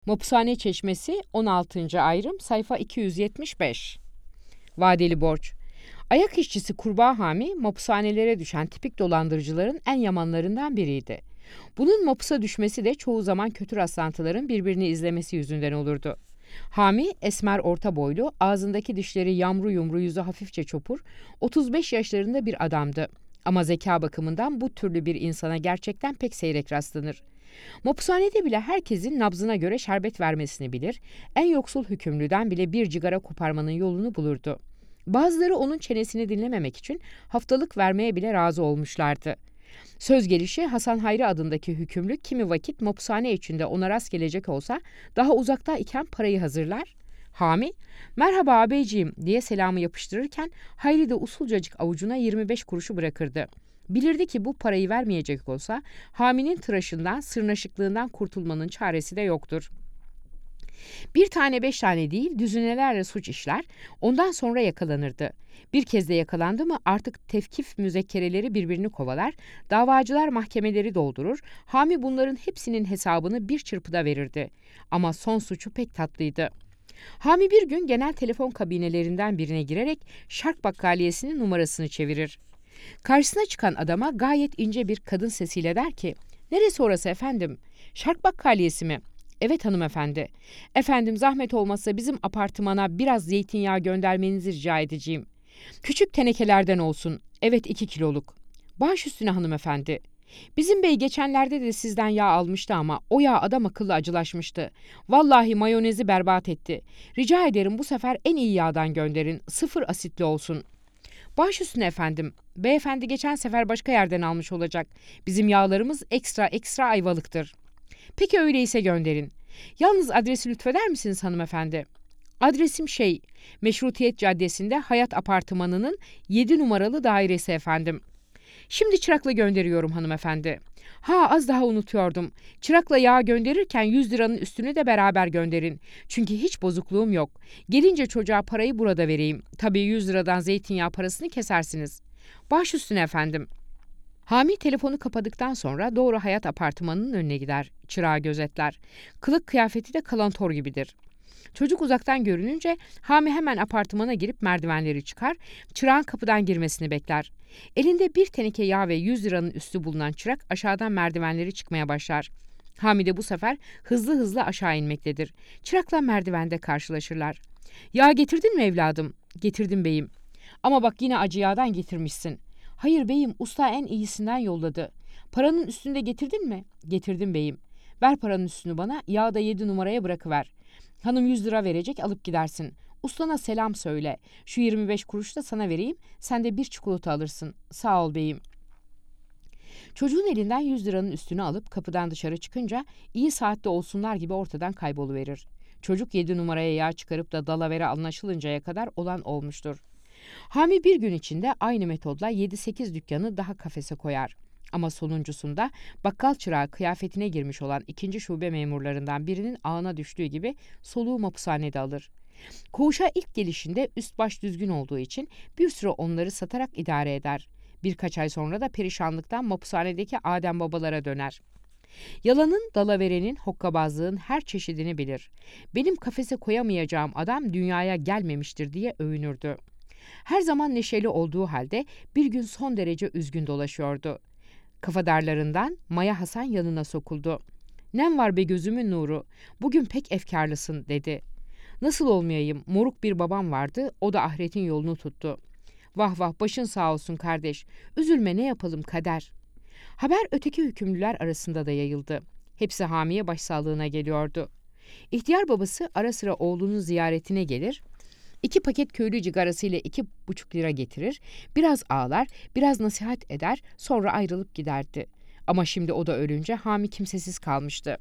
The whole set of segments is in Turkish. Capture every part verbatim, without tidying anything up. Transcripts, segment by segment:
Mapushane Çeşmesi on altıncı ayrım sayfa iki yüz yetmiş beş. Vadeli borç. Ayak işçisi Kurbağa Hami, mapushanelere düşen tipik dolandırıcıların en yamanlarından biriydi. Bunun mapusa düşmesi de çoğu zaman kötü rastlantıların birbirini izlemesi yüzünden olurdu. Hami, esmer orta boylu, ağzındaki dişleri yamru yumru, yüzü hafifçe çopur, otuz beş yaşlarında bir adamdı. Ama zeka bakımından bu türlü bir insana gerçekten pek seyrek rastlanır. Mapushanede bile herkesin nabzına göre şerbet vermesini bilir, en yoksul hükümlüden bile bir cigara koparmanın yolunu bulurdu. Bazıları onun çenesini dinlememek için haftalık vermeye bile razı olmuşlardı. Söz gelişi Hasan Hayri adındaki hükümlü kimi vakit mapushane içinde ona rast gelecek olsa daha uzakta iken parayı hazırlar. Hami, "Merhaba ağabeyciğim" diye selamı yapıştırırken Hayri de usulcacık avucuna yirmi beş kuruşu bırakırdı. Bilirdi ki bu parayı vermeyecek olsa Hami'nin tıraşından, sırnaşıklığından kurtulmanın çaresi de yoktur. Bir tane beş tane değil, düzinelerle suç işler, ondan sonra yakalanırdı. Bir kez de yakalandı mı artık tevkif müzekkereleri birbirini kovalar, davacılar mahkemeleri doldurur, Hami bunların hepsinin hesabını bir çırpıda verirdi. Ama son suçu pek tatlıydı. Hami bir gün genel telefon kabinelerinden birine girerek Şark Bakkaliyesi'nin numarasını çevirir. Karşısına çıkan adama gayet ince bir kadın sesiyle der ki, "Neresi orası efendim? Şark Bakkaliyesi mi?" "Evet hanımefendi." "Efendim zahmet olmazsa bizim apartmana biraz zeytinyağı göndermenizi rica edeceğim." "Küçük tenekelerden olsun." "Evet iki kiloluk." "Baş üstüne hanımefendi." "Bizim bey geçenlerde de sizden yağ almıştı ama o yağ adam akıllı acılaşmıştı. Vallahi mayonezi berbat etti. Rica ederim bu sefer en iyi yağdan gönderin. Sıfır asitli olsun." "Baş üstüne efendim. Beyefendi geçen sefer başka yerden almış olacak. Bizim yağlarımız ekstra ekstra ayvalıktır." "Peki öyleyse gönderin. Yalnız adresi lütfeder misiniz hanımefendi?" "Adresim şey, Meşrutiyet Caddesi'nde Hayat Apartmanı'nın yedi numaralı dairesi efendim." "Şimdi çırakla gönderiyorum hanımefendi." "Ha az daha unutuyordum. Çırakla yağ gönderirken yüz liranın üstünü de beraber gönderin. Çünkü hiç bozukluğum yok. Gelince çocuğa parayı burada vereyim. Tabii yüz liradan zeytinyağı parasını kesersiniz." "Baş üstüne efendim." Hami telefonu kapadıktan sonra doğru Hayat Apartmanı'nın önüne gider. Çırağı gözetler. Kılık kıyafeti de kalantor gibidir. Çocuk uzaktan görününce Hami hemen apartmana girip merdivenleri çıkar, çırağın kapıdan girmesini bekler. Elinde bir teneke yağ ve yüz liranın üstü bulunan çırak aşağıdan merdivenleri çıkmaya başlar. Hami de bu sefer hızlı hızlı aşağı inmektedir. Çırakla merdivende karşılaşırlar. "Yağ getirdin mi evladım?" "Getirdim beyim." "Ama bak yine acı yağdan getirmişsin." "Hayır beyim, usta en iyisinden yolladı." "Paranın üstünü de getirdin mi?" "Getirdim beyim." "Ver paranın üstünü bana, yağı da yedi numaraya bırakıver. Hanım yüz lira verecek, alıp gidersin. Ustana selam söyle. Şu yirmi beş kuruş da sana vereyim, sen de bir çikolata alırsın. Sağ ol beyim." Çocuğun elinden yüz liranın üstünü alıp kapıdan dışarı çıkınca iyi saatte olsunlar gibi ortadan kayboluverir. Çocuk yedi numaraya yağ çıkarıp da dalavere anlaşılıncaya kadar olan olmuştur. Hami bir gün içinde aynı metodla yedi sekiz dükkanı daha kafese koyar. Ama sonuncusunda bakkal çırağı kıyafetine girmiş olan ikinci şube memurlarından birinin ağına düştüğü gibi soluğu mapushanede alır. Koğuşa ilk gelişinde üst baş düzgün olduğu için bir süre onları satarak idare eder. Birkaç ay sonra da perişanlıktan mapushanedeki Adem babalara döner. Yalanın, dalaverenin, hokkabazlığın her çeşidini bilir. "Benim kafese koyamayacağım adam dünyaya gelmemiştir" diye övünürdü. Her zaman neşeli olduğu halde bir gün son derece üzgün dolaşıyordu. Kafadarlarından Maya Hasan yanına sokuldu. "Nem var be gözümün nuru, bugün pek efkarlısın" dedi. "Nasıl olmayayım, moruk bir babam vardı, o da ahiretin yolunu tuttu." "Vah vah, başın sağ olsun kardeş, üzülme, ne yapalım, kader." Haber öteki hükümlüler arasında da yayıldı. Hepsi Hami'ye başsağlığına geliyordu. İhtiyar babası ara sıra oğlunun ziyaretine gelir, İki paket köylü cigarasıyla iki buçuk lira getirir, biraz ağlar, biraz nasihat eder, sonra ayrılıp giderdi. Ama şimdi o da ölünce Hami kimsesiz kalmıştı.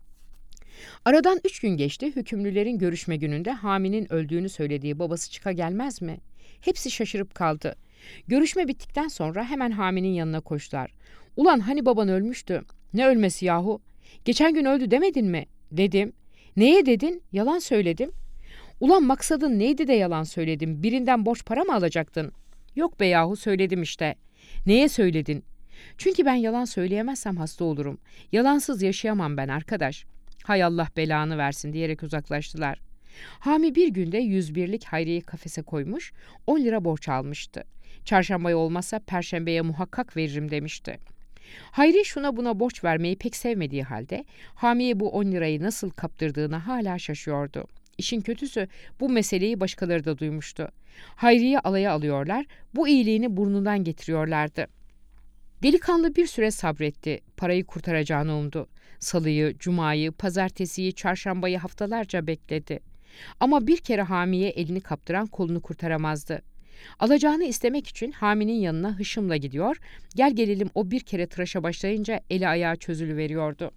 Aradan üç gün geçti, hükümlülerin görüşme gününde Hami'nin öldüğünü söylediği babası çıka gelmez mi? Hepsi şaşırıp kaldı. Görüşme bittikten sonra hemen Hami'nin yanına koştular. "Ulan hani baban ölmüştü?" "Ne ölmesi yahu? Geçen gün öldü demedin mi?" "Dedim." "Neye dedin?" "Yalan söyledim." "Ulan maksadın neydi de yalan söyledim? Birinden borç para mı alacaktın?" "Yok be yahu, söyledim işte." "Neye söyledin?" "Çünkü ben yalan söyleyemezsem hasta olurum. Yalansız yaşayamam ben arkadaş." Hay Allah belanı versin diyerek uzaklaştılar. Hami bir günde yüz birlik Hayri'yi kafese koymuş, on lira borç almıştı. Çarşambaya olmazsa perşembeye muhakkak veririm demişti. Hayri şuna buna borç vermeyi pek sevmediği halde Hami'ye bu on lirayı nasıl kaptırdığına hala şaşıyordu. İşin kötüsü bu meseleyi başkaları da duymuştu. Hayri'yi alaya alıyorlar, bu iyiliğini burnundan getiriyorlardı. Delikanlı bir süre sabretti, parayı kurtaracağını umdu. Salıyı, cumayı, pazartesiyi, çarşambayı haftalarca bekledi. Ama bir kere Hami'ye elini kaptıran kolunu kurtaramazdı. Alacağını istemek için Hami'nin yanına hışımla gidiyor, gel gelelim o bir kere tıraşa başlayınca eli ayağı çözülüveriyordu.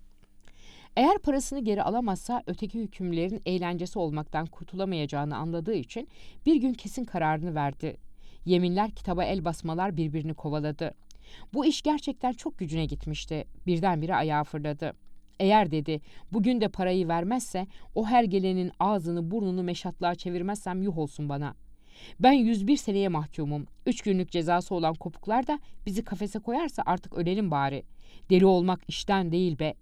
Eğer parasını geri alamazsa öteki hükümlerin eğlencesi olmaktan kurtulamayacağını anladığı için bir gün kesin kararını verdi. Yeminler, kitaba el basmalar birbirini kovaladı. Bu iş gerçekten çok gücüne gitmişti. Birdenbire ayağa fırladı. Eğer dedi, bugün de parayı vermezse o her gelenin ağzını burnunu meşatlığa çevirmezsem yuh olsun bana. Ben yüz bir seneye mahkumum. Üç günlük cezası olan kopuklar da bizi kafese koyarsa artık ölelim bari. Deli olmak işten değil be.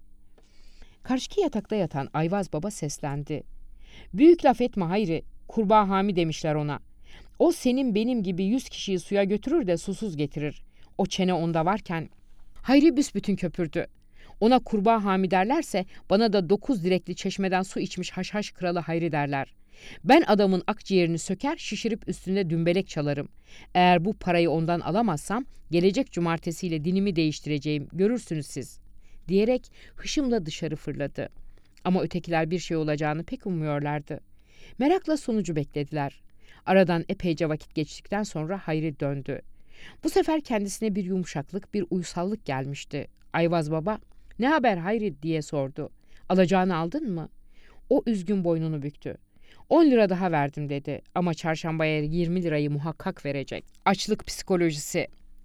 Karşıki yatakta yatan Ayvaz Baba seslendi. Büyük laf etme Hayri, kurbağa Hami demişler ona. O senin benim gibi yüz kişiyi suya götürür de susuz getirir. O çene onda varken. Hayri büsbütün köpürdü. Ona kurbağa Hami derlerse bana da dokuz direkli çeşmeden su içmiş haşhaş kralı Hayri derler. Ben adamın akciğerini söker, şişirip üstünde dümbelek çalarım. Eğer bu parayı ondan alamazsam gelecek cumartesiyle dinimi değiştireceğim, görürsünüz siz, diyerek hışımla dışarı fırladı. Ama ötekiler bir şey olacağını pek ummuyorlardı. Merakla sonucu beklediler. Aradan epeyce vakit geçtikten sonra Hayri döndü. Bu sefer kendisine bir yumuşaklık, bir uysallık gelmişti. Ayvaz Baba, "Ne haber Hayri?" diye sordu. "Alacağını aldın mı?" O üzgün boynunu büktü. on lira daha verdim dedi ama çarşambaya yirmi lirayı muhakkak verecek. Açlık psikolojisi.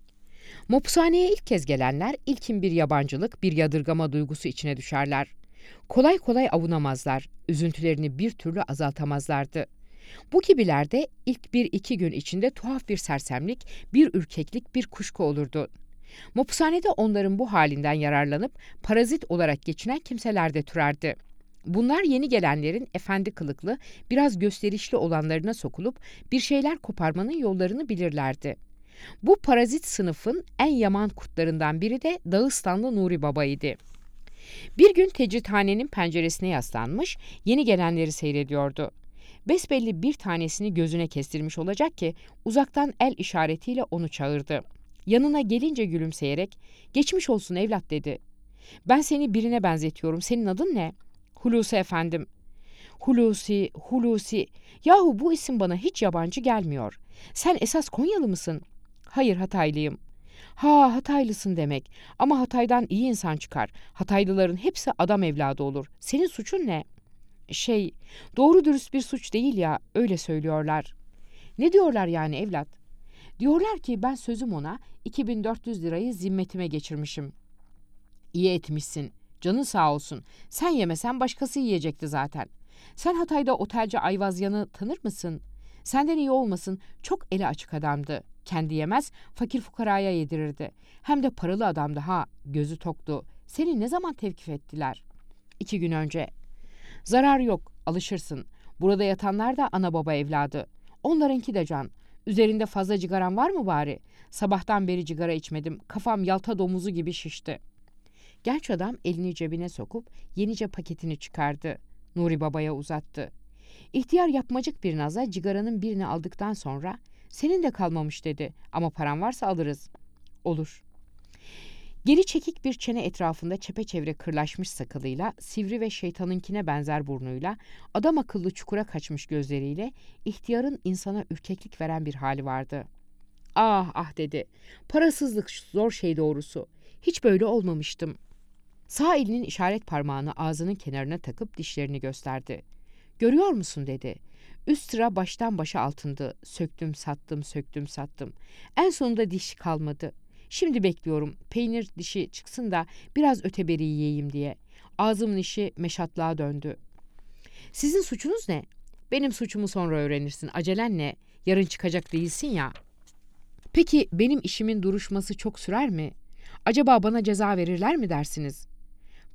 Mopushaneye ilk kez gelenler ilkin bir yabancılık, bir yadırgama duygusu içine düşerler. Kolay kolay avunamazlar, üzüntülerini bir türlü azaltamazlardı. Bu gibilerde ilk bir iki gün içinde tuhaf bir sersemlik, bir ürkeklik, bir kuşku olurdu. Mopushanede onların bu halinden yararlanıp parazit olarak geçinen kimseler de türerdi. Bunlar yeni gelenlerin efendi kılıklı, biraz gösterişli olanlarına sokulup bir şeyler koparmanın yollarını bilirlerdi. Bu parazit sınıfın en yaman kurtlarından biri de Dağıstanlı Nuri Baba'ydı. Bir gün tecrithanenin penceresine yaslanmış, yeni gelenleri seyrediyordu. Besbelli bir tanesini gözüne kestirmiş olacak ki uzaktan el işaretiyle onu çağırdı. Yanına gelince gülümseyerek, "Geçmiş olsun evlat," dedi. "Ben seni birine benzetiyorum, senin adın ne?" "Hulusi efendim." "Hulusi, Hulusi. Yahu bu isim bana hiç yabancı gelmiyor. Sen esas Konyalı mısın?" "Hayır, Hataylıyım." "Ha, Hataylısın demek. Ama Hatay'dan iyi insan çıkar. Hataylıların hepsi adam evladı olur. Senin suçun ne?" "Şey, doğru dürüst bir suç değil ya, öyle söylüyorlar." "Ne diyorlar yani evlat?" "Diyorlar ki ben sözüm ona iki bin dört yüz lirayı zimmetime geçirmişim." "İyi etmişsin. Canın sağ olsun. Sen yemesen başkası yiyecekti zaten. Sen Hatay'da otelci Ayvazyan'ı tanır mısın? Senden iyi olmasın, çok eli açık adamdı. Kendi yemez, fakir fukaraya yedirirdi. Hem de paralı adamdı ha, gözü toktu. Seni ne zaman tevkif ettiler?" "İki gün önce." "Zarar yok, alışırsın. Burada yatanlar da ana baba evladı. Onlarınki de can. Üzerinde fazla cigaran var mı bari? Sabahtan beri cigara içmedim. Kafam yalta domuzu gibi şişti." Genç adam elini cebine sokup yenice paketini çıkardı. Nuri Baba'ya uzattı. İhtiyar yapmacık bir nazla cigaranın birini aldıktan sonra "Senin de kalmamış," dedi. "Ama paran varsa alırız." "Olur." Geri çekik bir çene etrafında çepeçevre kırlaşmış sakalıyla, sivri ve şeytanınkine benzer burnuyla, adam akıllı çukura kaçmış gözleriyle ihtiyarın insana ürkeklik veren bir hali vardı. "Ah ah," dedi. "Parasızlık zor şey doğrusu. Hiç böyle olmamıştım." Sağ elinin işaret parmağını ağzının kenarına takıp dişlerini gösterdi. "Görüyor musun?" dedi. "Üst sıra baştan başa altındı. Söktüm sattım, söktüm sattım. En sonunda diş kalmadı. Şimdi bekliyorum peynir dişi çıksın da biraz öteberi yiyeyim diye. Ağzımın işi meşatlığa döndü." "Sizin suçunuz ne?" "Benim suçumu sonra öğrenirsin. Acelen ne? Yarın çıkacak değilsin ya." "Peki benim işimin duruşması çok sürer mi? Acaba bana ceza verirler mi dersiniz?"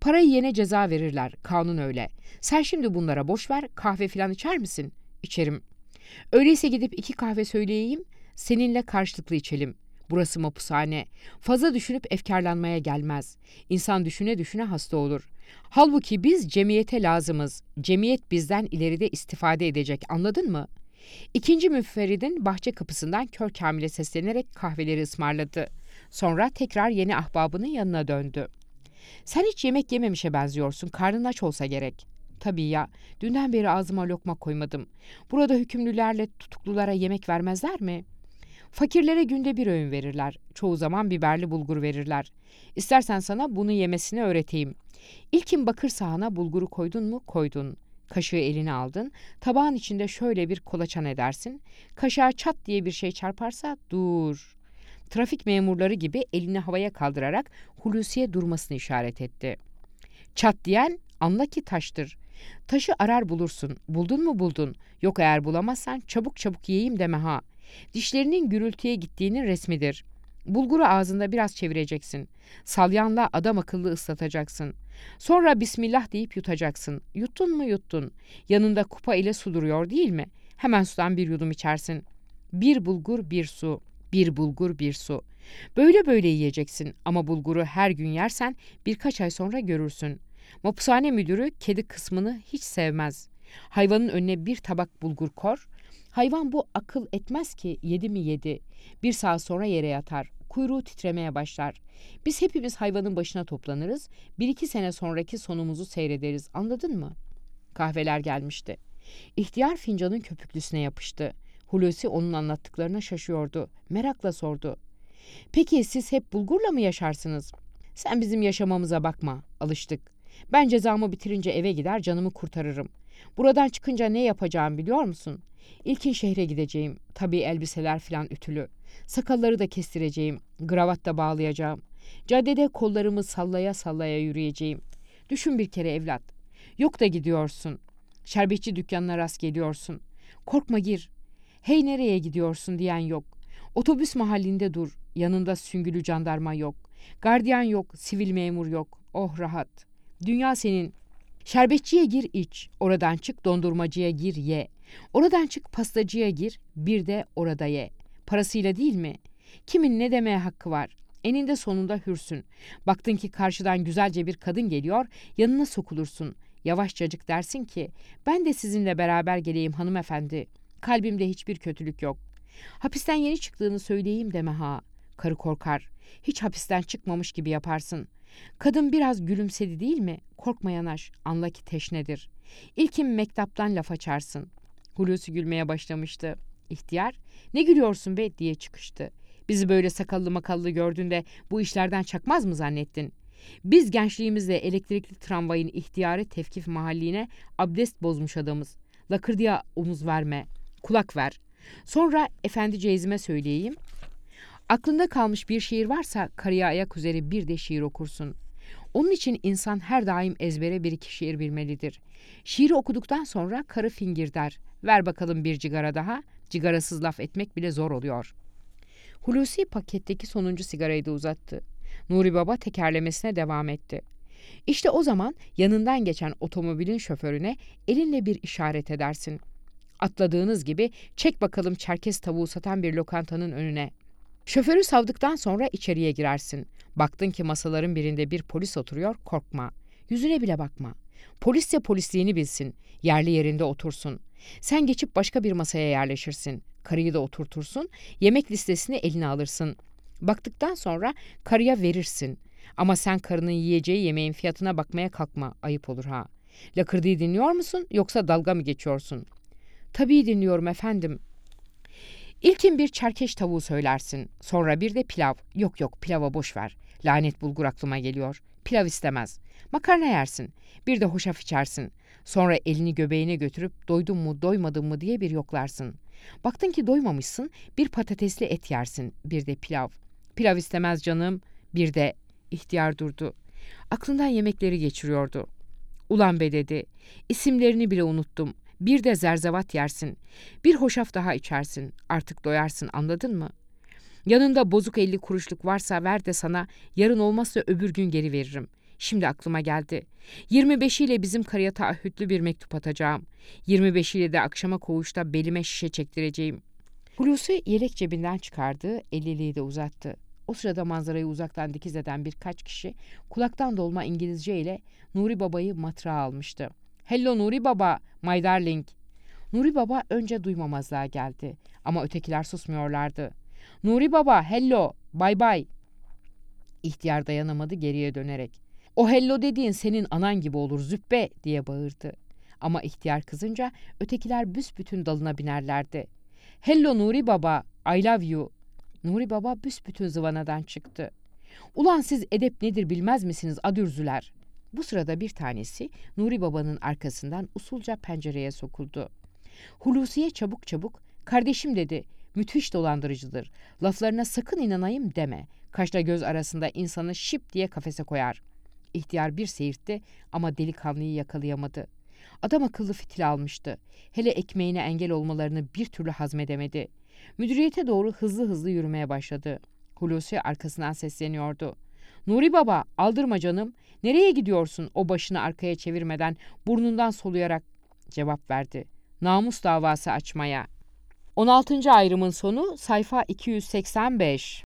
Parayı yene ceza verirler, kanun öyle. Sen şimdi bunlara boş ver, kahve filan içer misin? İçerim. Öyleyse gidip iki kahve söyleyeyim, seninle karşılıklı içelim. Burası mapushane. Fazla düşünüp efkarlanmaya gelmez. İnsan düşüne düşüne hasta olur. Halbuki biz cemiyete lazımız. Cemiyet bizden ileride istifade edecek, anladın mı? İkinci müferridin bahçe kapısından kör Kamil'e seslenerek kahveleri ısmarladı. Sonra tekrar yeni ahbabının yanına döndü. Sen hiç yemek yememişe benziyorsun, karnın aç olsa gerek. Tabii ya, dünden beri ağzıma lokma koymadım. Burada hükümlülerle tutuklulara yemek vermezler mi? Fakirlere günde bir öğün verirler. Çoğu zaman biberli bulgur verirler. İstersen sana bunu yemesini öğreteyim. İlkin bakır sahana bulguru koydun mu koydun. Kaşığı eline aldın. Tabağın içinde şöyle bir kolaçan edersin. Kaşığa çat diye bir şey çarparsa dur. Trafik memurları gibi elini havaya kaldırarak Hulusi'ye durmasını işaret etti. Çat diyen anla ki taştır. Taşı arar bulursun. Buldun mu buldun. Yok eğer bulamazsan çabuk çabuk yiyeyim deme ha. Dişlerinin gürültüye gittiğinin resmidir. Bulguru ağzında biraz çevireceksin. Salyanla adam akıllı ıslatacaksın. Sonra Bismillah deyip yutacaksın. Yuttun mu yuttun. Yanında kupa ile su duruyor değil mi? Hemen sudan bir yudum içersin. Bir bulgur bir su. Bir bulgur bir su. Böyle böyle yiyeceksin ama bulguru her gün yersen birkaç ay sonra görürsün. Mapushane müdürü kedi kısmını hiç sevmez. Hayvanın önüne bir tabak bulgur kor. Hayvan bu akıl etmez ki yedi mi yedi. Bir saat sonra yere yatar. Kuyruğu titremeye başlar. Biz hepimiz hayvanın başına toplanırız. Bir iki sene sonraki sonumuzu seyrederiz. Anladın mı? Kahveler gelmişti. İhtiyar fincanın köpüklüsüne yapıştı. Hulusi onun anlattıklarına şaşıyordu. Merakla sordu. Peki siz hep bulgurla mı yaşarsınız? Sen bizim yaşamamıza bakma. Alıştık. Ben cezamı bitirince eve gider canımı kurtarırım. Buradan çıkınca ne yapacağım biliyor musun? İlkin şehre gideceğim. Tabii elbiseler filan ütülü. Sakalları da kestireceğim. Gravat da bağlayacağım. Caddede kollarımı sallaya sallaya yürüyeceğim. Düşün bir kere evlat. Yok da gidiyorsun. Şerbetçi dükkanına rast geliyorsun. Korkma gir. Hey nereye gidiyorsun diyen yok. Otobüs mahallinde dur. Yanında süngülü jandarma yok. Gardiyan yok. Sivil memur yok. Oh rahat. Dünya senin. Şerbetçiye gir iç. Oradan çık dondurmacıya gir ye. Oradan çık pastacıya gir. Bir de orada ye. Parasıyla değil mi? Kimin ne demeye hakkı var? Eninde sonunda hürsün. Baktın ki karşıdan güzelce bir kadın geliyor. Yanına sokulursun. Yavaşçacık dersin ki ben de sizinle beraber geleyim hanımefendi. Kalbimde hiçbir kötülük yok. Hapisten yeni çıktığını söyleyeyim deme ha. Karı korkar. Hiç hapisten çıkmamış gibi yaparsın. Kadın biraz gülümsedi değil mi? Korkma yanaş. Anla ki teşnedir. İlkin mektaptan laf açarsın. Hulusi gülmeye başlamıştı. İhtiyar, ne gülüyorsun be diye çıkıştı. Bizi böyle sakallı makallı gördüğünde bu işlerden çakmaz mı zannettin? Biz gençliğimizde elektrikli tramvayın ihtiyarı tevkif mahalline abdest bozmuş adamız. Lakırdıya omuz verme, kulak ver. Sonra efendi Ceyzim'e söyleyeyim. Aklında kalmış bir şiir varsa karıya ayak üzeri bir de şiir okursun. Onun için insan her daim ezbere bir iki şiir bilmelidir. Şiiri okuduktan sonra karı fingir der. Ver bakalım bir cigara daha. Cigarasız laf etmek bile zor oluyor. Hulusi paketteki sonuncu sigarayı da uzattı. Nuri Baba tekerlemesine devam etti. İşte o zaman yanından geçen otomobilin şoförüne elinle bir işaret edersin. Atladığınız gibi çek bakalım Çerkez tavuğu satan bir lokantanın önüne. Şoförü savdıktan sonra içeriye girersin. Baktın ki masaların birinde bir polis oturuyor, korkma. Yüzüne bile bakma. Polis ya polisliğini bilsin. Yerli yerinde otursun. Sen geçip başka bir masaya yerleşirsin. Karıyı da oturtursun. Yemek listesini eline alırsın. Baktıktan sonra karıya verirsin. Ama sen karının yiyeceği yemeğin fiyatına bakmaya kalkma. Ayıp olur ha. Lakırdığı dinliyor musun yoksa dalga mı geçiyorsun? Tabii dinliyorum efendim. İlkin bir çerkeş tavuğu söylersin. Sonra bir de pilav. Yok yok pilava boş ver. Lanet bulgur aklıma geliyor. Pilav istemez. Makarna yersin. Bir de hoşaf içersin. Sonra elini göbeğine götürüp doydun mu doymadın mı diye bir yoklarsın. Baktın ki doymamışsın, bir patatesli et yersin. Bir de pilav. Pilav istemez canım. Bir de ihtiyar durdu. Aklından yemekleri geçiriyordu. Ulan be dedi. İsimlerini bile unuttum. Bir de zerzevat yersin. Bir hoşaf daha içersin. Artık doyarsın, anladın mı? Yanında bozuk elli kuruşluk varsa ver de sana, yarın olmazsa öbür gün geri veririm. Şimdi aklıma geldi. yirmi beşiyle bizim karıya taahhütlü bir mektup atacağım. yirmi beşiyle de akşama koğuşta belime şişe çektireceğim. Hulusi yelek cebinden çıkardı, elliliği de uzattı. O sırada manzarayı uzaktan dikiz eden birkaç kişi kulaktan dolma İngilizce ile Nuri Baba'yı matrağa almıştı. "Hello Nuri Baba, my darling." Nuri Baba önce duymamazlığa geldi ama ötekiler susmuyorlardı. "Nuri Baba, hello, bye bye." İhtiyar dayanamadı, geriye dönerek. "O hello dediğin senin anan gibi olur züppe," diye bağırdı. Ama ihtiyar kızınca ötekiler büsbütün dalına binerlerdi. "Hello Nuri Baba, I love you." Nuri Baba büsbütün zıvanadan çıktı. "Ulan siz edep nedir bilmez misiniz adürzüler?" Bu sırada bir tanesi Nuri Baba'nın arkasından usulca pencereye sokuldu. Hulusi'ye çabuk çabuk "Kardeşim," dedi, "müthiş dolandırıcıdır. Laflarına sakın inanayım deme. Kaşla göz arasında insanı şip diye kafese koyar." İhtiyar bir seyirtti ama delikanlıyı yakalayamadı. Adam akıllı fitil almıştı. Hele ekmeğine engel olmalarını bir türlü hazmedemedi. Müdüriyete doğru hızlı hızlı yürümeye başladı. Hulusi arkasından sesleniyordu. "Nuri Baba, aldırma canım. Nereye gidiyorsun?" o başını arkaya çevirmeden burnundan soluyarak cevap verdi. "Namus davası açmaya." on altıncı ayrımın sonu sayfa iki yüz seksen beş.